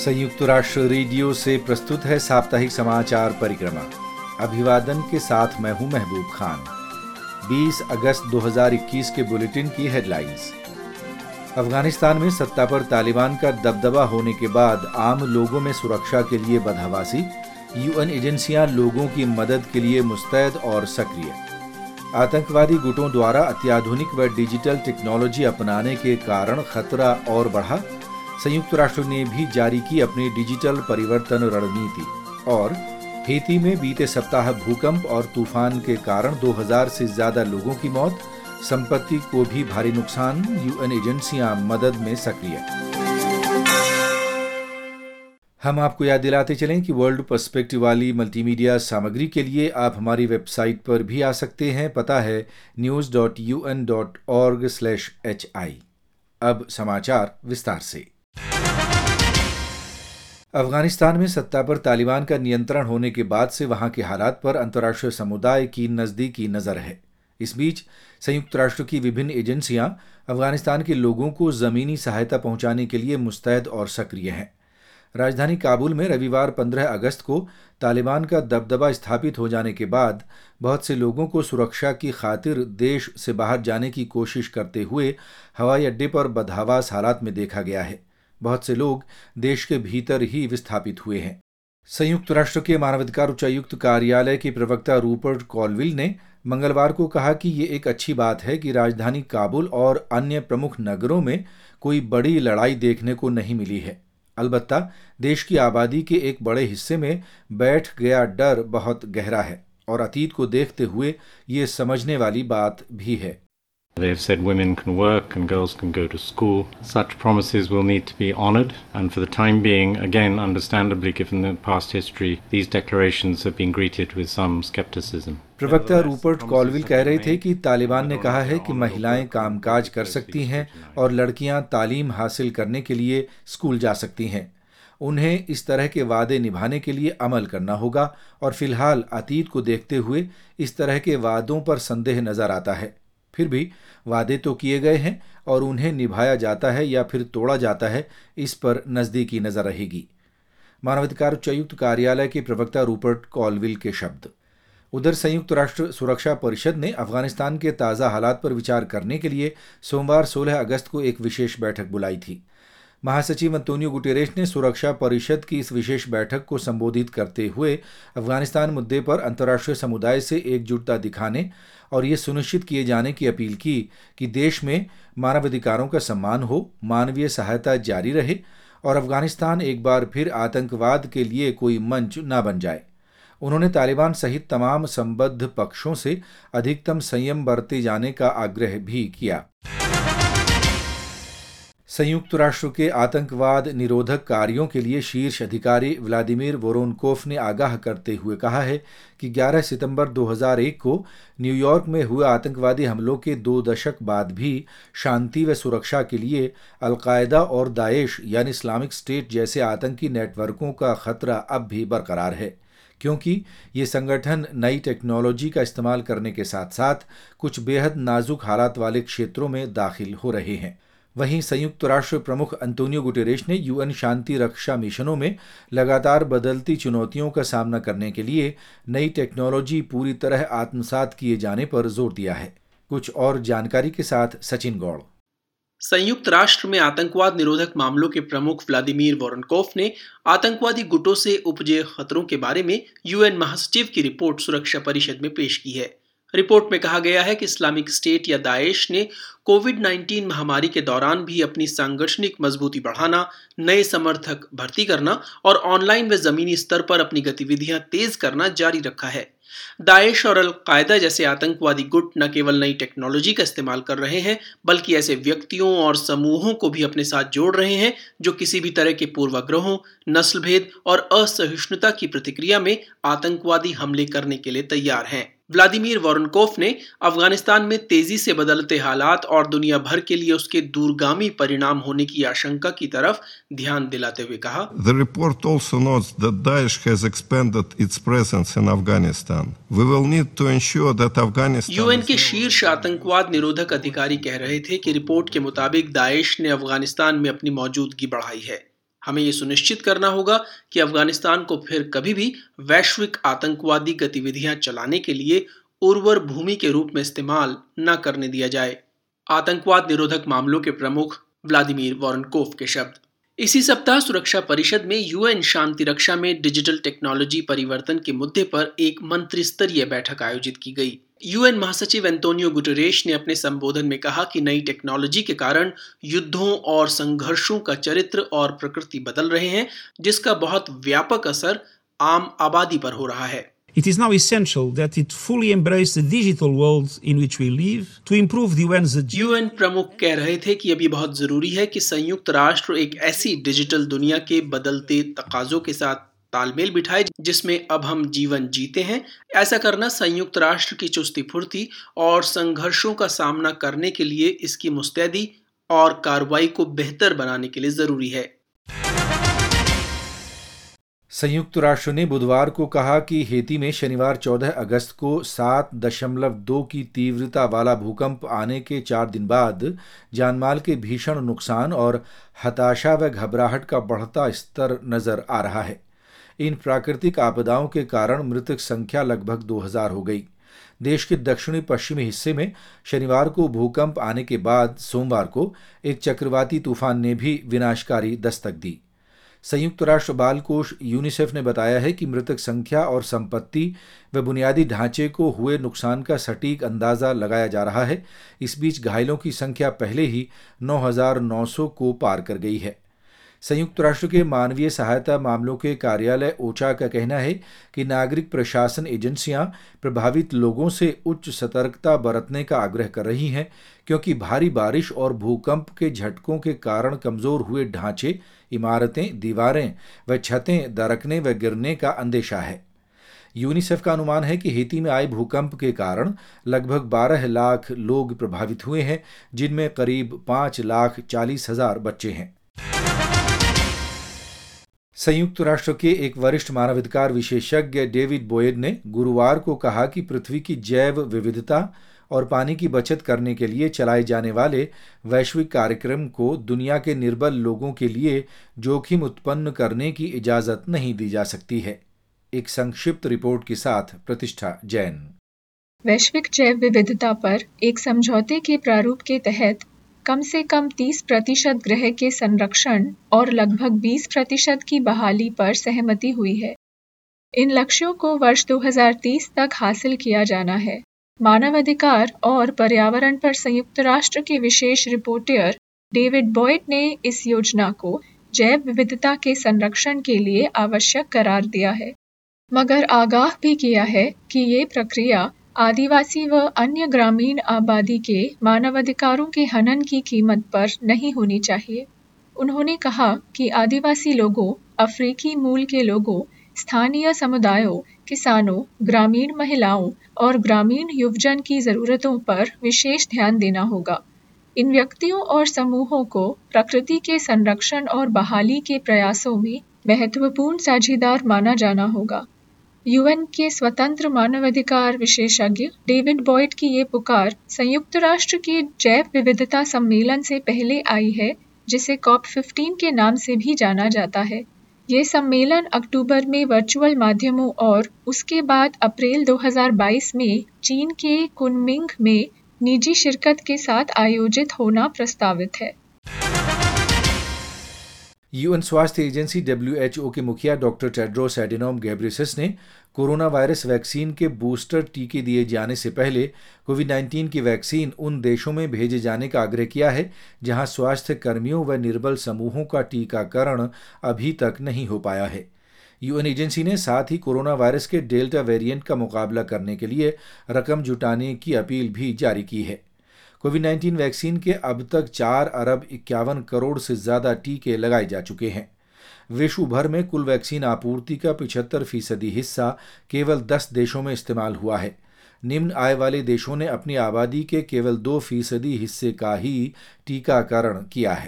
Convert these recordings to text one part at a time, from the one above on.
संयुक्त राष्ट्र रेडियो से प्रस्तुत है साप्ताहिक समाचार परिक्रमा। अभिवादन के साथ मैं हूं महबूब खान। 20 अगस्त 2021 के बुलेटिन की हेडलाइंस। अफगानिस्तान में सत्ता पर तालिबान का दबदबा होने के बाद आम लोगों में सुरक्षा के लिए बदहवासी। यूएन एजेंसियां लोगों की मदद के लिए मुस्तैद और सक्रिय। आतंकवादी गुटों द्वारा अत्याधुनिक व डिजिटल टेक्नोलॉजी अपनाने के कारण खतरा और बढ़ा। संयुक्त राष्ट्र ने भी जारी की अपनी डिजिटल परिवर्तन रणनीति। और हेती में बीते सप्ताह भूकंप और तूफान के कारण 2000 से ज्यादा लोगों की मौत, संपत्ति को भी भारी नुकसान। यूएन एजेंसियां मदद में सक्रिय। हम आपको याद दिलाते चलें कि वर्ल्ड पर्सपेक्टिव वाली मल्टीमीडिया सामग्री के लिए आप हमारी वेबसाइट पर भी आ सकते हैं। पता है news.un.org/hi। अब समाचार विस्तार से। अफगानिस्तान में सत्ता पर तालिबान का नियंत्रण होने के बाद से वहां के हालात पर अंतर्राष्ट्रीय समुदाय की नज़दीकी नज़र है। इस बीच संयुक्त राष्ट्र की विभिन्न एजेंसियां अफगानिस्तान के लोगों को ज़मीनी सहायता पहुंचाने के लिए मुस्तैद और सक्रिय हैं। राजधानी काबुल में रविवार 15 अगस्त को तालिबान का दबदबा स्थापित हो जाने के बाद बहुत से लोगों को सुरक्षा की खातिर देश से बाहर जाने की कोशिश करते हुए हवाई अड्डे पर बदहवास हालात में देखा गया है। बहुत से लोग देश के भीतर ही विस्थापित हुए हैं। संयुक्त राष्ट्र के मानवाधिकार उच्चायुक्त कार्यालय के प्रवक्ता रूपर्ट कॉलविल ने मंगलवार को कहा कि ये एक अच्छी बात है कि राजधानी काबुल और अन्य प्रमुख नगरों में कोई बड़ी लड़ाई देखने को नहीं मिली है। अलबत्ता देश की आबादी के एक बड़े हिस्से में बैठ गया डर बहुत गहरा है और अतीत को देखते हुए ये समझने वाली बात भी है। They've said women can work and girls can go to school. Such promises will need to be honoured, and for the time being, again, understandably given the past history, these declarations have been greeted with some skepticism. प्रवक्ता Rupert Colville कह रहे थे कि तालिबान ने कहा है कि महिलाएं कामकाज कर सकती हैं और लड़कियां तालीम हासिल करने के लिए स्कूल जा सकती हैं। उन्हें इस तरह के वादे निभाने के लिए अमल करना होगा और फिलहाल अतीत को देखते हुए इस तरह के वादों पर संदेह नजर आता है। फिर भी वादे तो किए गए हैं और उन्हें निभाया जाता है या फिर तोड़ा जाता है, इस पर नज़दीकी नज़र रहेगी। मानवाधिकार उच्चायुक्त कार्यालय के प्रवक्ता रूपर्ट कॉलविल के शब्द। उधर संयुक्त राष्ट्र सुरक्षा परिषद ने अफगानिस्तान के ताज़ा हालात पर विचार करने के लिए सोमवार 16 अगस्त को एक विशेष बैठक बुलाई थी। महासचिव अंतोनियो गुटेरेस ने सुरक्षा परिषद की इस विशेष बैठक को संबोधित करते हुए अफगानिस्तान मुद्दे पर अंतर्राष्ट्रीय समुदाय से एकजुटता दिखाने और ये सुनिश्चित किए जाने की अपील की कि देश में मानवाधिकारों का सम्मान हो, मानवीय सहायता जारी रहे और अफगानिस्तान एक बार फिर आतंकवाद के लिए कोई मंच न बन जाए। उन्होंने तालिबान सहित तमाम संबद्ध पक्षों से अधिकतम संयम बरते जाने का आग्रह भी किया। संयुक्त राष्ट्र के आतंकवाद निरोधक कार्यों के लिए शीर्ष अधिकारी व्लादिमीर वोरोनकोव ने आगाह करते हुए कहा है कि 11 सितंबर 2001 को न्यूयॉर्क में हुए आतंकवादी हमलों के 2 दशक बाद भी शांति व सुरक्षा के लिए अलकायदा और दाएश यानी इस्लामिक स्टेट जैसे आतंकी नेटवर्कों का खतरा अब भी बरकरार है, क्योंकि ये संगठन नई टेक्नोलॉजी का इस्तेमाल करने के साथ साथ कुछ बेहद नाजुक हालात वाले क्षेत्रों में दाखिल हो रहे हैं। वहीं संयुक्त राष्ट्र प्रमुख अंतोनियो गुटेरेस ने यूएन शांति रक्षा मिशनों में लगातार बदलती चुनौतियों का सामना करने के लिए नई टेक्नोलॉजी पूरी तरह आत्मसात किए जाने पर जोर दिया है। कुछ और जानकारी के साथ सचिन गौड़। संयुक्त राष्ट्र में आतंकवाद निरोधक मामलों के प्रमुख व्लादिमीर वोरोनकोव ने आतंकवादी गुटों से उपजे खतरों के बारे में यूएन महासचिव की रिपोर्ट सुरक्षा परिषद में पेश की है। रिपोर्ट में कहा गया है कि इस्लामिक स्टेट या दाएश ने कोविड-19 महामारी के दौरान भी अपनी सांगठनिक मजबूती बढ़ाना, नए समर्थक भर्ती करना और ऑनलाइन व जमीनी स्तर पर अपनी गतिविधियां तेज करना जारी रखा है। दाएश और अल-कायदा जैसे आतंकवादी गुट न केवल नई टेक्नोलॉजी का इस्तेमाल कर रहे हैं, बल्कि ऐसे व्यक्तियों और समूहों को भी अपने साथ जोड़ रहे हैं जो किसी भी तरह के पूर्वाग्रहों, नस्लभेद और असहिष्णुता की प्रतिक्रिया में आतंकवादी हमले करने के लिए तैयार हैं। व्लादिमीर वोरोनकोव ने अफगानिस्तान में तेजी से बदलते हालात और दुनिया भर के लिए उसके दूरगामी परिणाम होने की आशंका की तरफ ध्यान दिलाते हुए कहा, The report also notes that Daesh has expanded its presence in Afghanistan. We will need to ensure that Afghanistan UN के शीर्ष आतंकवाद निरोधक अधिकारी कह रहे थे कि रिपोर्ट के मुताबिक दाएश ने अफगानिस्तान में अपनी मौजूदगी बढ़ाई है। हमें ये सुनिश्चित करना होगा कि अफगानिस्तान को फिर कभी भी वैश्विक आतंकवादी गतिविधियां चलाने के लिए उर्वर भूमि के रूप में इस्तेमाल न करने दिया जाए। आतंकवाद निरोधक मामलों के प्रमुख व्लादिमीर वॉरनकोफ के शब्द। इसी सप्ताह सुरक्षा परिषद में यूएन शांति रक्षा में डिजिटल टेक्नोलॉजी परिवर्तन के मुद्दे पर एक मंत्री स्तरीय बैठक आयोजित की गई। यूएन महासचिव एंटोनियो गुटेरेश ने अपने संबोधन में कहा कि नई टेक्नोलॉजी के कारण युद्धों और संघर्षों का चरित्र और प्रकृति बदल रहे हैं, जिसका बहुत व्यापक असर आम आबादी पर हो रहा है। It is now essential that it fully embrace the digital world in which we live to improve the UN's agenda. UN प्रमुख कह रहे थे कि अभी बहुत जरूरी है कि संयुक्त राष्ट्र एक ऐसी डिजिटल दुनिया के बदलते तकाजों के साथ तालमेल बिठाए जिसमें अब हम जीवन जीते हैं। ऐसा करना संयुक्त राष्ट्र की चुस्ती फुर्ती और संघर्षों का सामना करने के लिए इसकी मुस्तैदी और कार्रवाई को बेहतर बनाने के लिए जरूरी है। संयुक्त राष्ट्र ने बुधवार को कहा कि हेती में शनिवार 14 अगस्त को 7.2 की तीव्रता वाला भूकंप आने के 4 दिन बाद जानमाल के भीषण नुकसान और हताशा व घबराहट का बढ़ता स्तर नजर आ रहा है। इन प्राकृतिक आपदाओं के कारण मृतक संख्या लगभग 2000 हो गई। देश के दक्षिणी पश्चिमी हिस्से में शनिवार को भूकंप आने के बाद सोमवार को एक चक्रवाती तूफान ने भी विनाशकारी दस्तक दी। संयुक्त राष्ट्र बाल कोष यूनिसेफ ने बताया है कि मृतक संख्या और संपत्ति व बुनियादी ढांचे को हुए नुकसान का सटीक अंदाजा लगाया जा रहा है। इस बीच घायलों की संख्या पहले ही 9,900 को पार कर गई है। संयुक्त राष्ट्र के मानवीय सहायता मामलों के कार्यालय ओचा का कहना है कि नागरिक प्रशासन एजेंसियां प्रभावित लोगों से उच्च सतर्कता बरतने का आग्रह कर रही हैं, क्योंकि भारी बारिश और भूकंप के झटकों के कारण कमजोर हुए ढांचे, इमारतें, दीवारें व छतें दरकने व गिरने का अंदेशा है। यूनिसेफ का अनुमान है कि हेती में आए भूकंप के कारण लगभग 12 लाख लोग प्रभावित हुए हैं, जिनमें करीब 5,40,000 बच्चे हैं। संयुक्त राष्ट्र के एक वरिष्ठ मानवाधिकार विशेषज्ञ डेविड बोयड ने गुरुवार को कहा कि पृथ्वी की जैव विविधता और पानी की बचत करने के लिए चलाए जाने वाले वैश्विक कार्यक्रम को दुनिया के निर्बल लोगों के लिए जोखिम उत्पन्न करने की इजाजत नहीं दी जा सकती है। एक संक्षिप्त रिपोर्ट के साथ प्रतिष्ठा जैन। वैश्विक जैव विविधता पर एक समझौते के प्रारूप के तहत कम से कम 30% ग्रह के संरक्षण और लगभग 20% की बहाली पर सहमति हुई है। इन लक्ष्यों को वर्ष 2030 तक हासिल किया जाना है। मानवाधिकार और पर्यावरण पर संयुक्त राष्ट्र के विशेष रिपोर्टर डेविड बॉयड ने इस योजना को जैव विविधता के संरक्षण के लिए आवश्यक करार दिया है, मगर आगाह भी किया है कि ये प्रक्रिया आदिवासी व अन्य ग्रामीण आबादी के मानवाधिकारों के हनन की कीमत पर नहीं होनी चाहिए। उन्होंने कहा कि आदिवासी लोगों, अफ्रीकी मूल के लोगों, स्थानीय समुदायों, किसानों, ग्रामीण महिलाओं और ग्रामीण युवजन की ज़रूरतों पर विशेष ध्यान देना होगा। इन व्यक्तियों और समूहों को प्रकृति के संरक्षण और बहाली के प्रयासों में महत्वपूर्ण साझीदार माना जाना होगा। यूएन के स्वतंत्र मानवाधिकार विशेषज्ञ डेविड बॉयड की ये पुकार संयुक्त राष्ट्र के जैव विविधता सम्मेलन से पहले आई है, जिसे COP15 के नाम से भी जाना जाता है। ये सम्मेलन अक्टूबर में वर्चुअल माध्यमों और उसके बाद अप्रैल 2022 में चीन के कुनमिंग में निजी शिरकत के साथ आयोजित होना प्रस्तावित है। यूएन स्वास्थ्य एजेंसी WHO के मुखिया डॉक्टर टेड्रोस एडेनोम घेब्रेयेसस ने कोरोना वायरस वैक्सीन के बूस्टर टीके दिए जाने से पहले कोविड-19 की वैक्सीन उन देशों में भेजे जाने का आग्रह किया है जहां स्वास्थ्य कर्मियों व निर्बल समूहों का टीकाकरण अभी तक नहीं हो पाया है। यूएन एजेंसी ने साथ ही कोरोना वायरस के डेल्टा वेरिएंट का मुकाबला करने के लिए रकम जुटाने की अपील भी जारी की है। कोविड-19 वैक्सीन के अब तक 4 अरब 51 करोड़ से ज़्यादा टीके लगाए जा चुके हैं। विश्व भर में कुल वैक्सीन आपूर्ति का 75% हिस्सा केवल 10 देशों में इस्तेमाल हुआ है। निम्न आय वाले देशों ने अपनी आबादी के केवल 2% हिस्से का ही टीकाकरण किया है।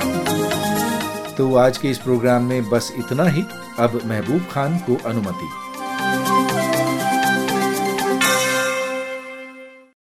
तो आज के इस प्रोग्राम में बस इतना ही। अब महबूब खान को अनुमति।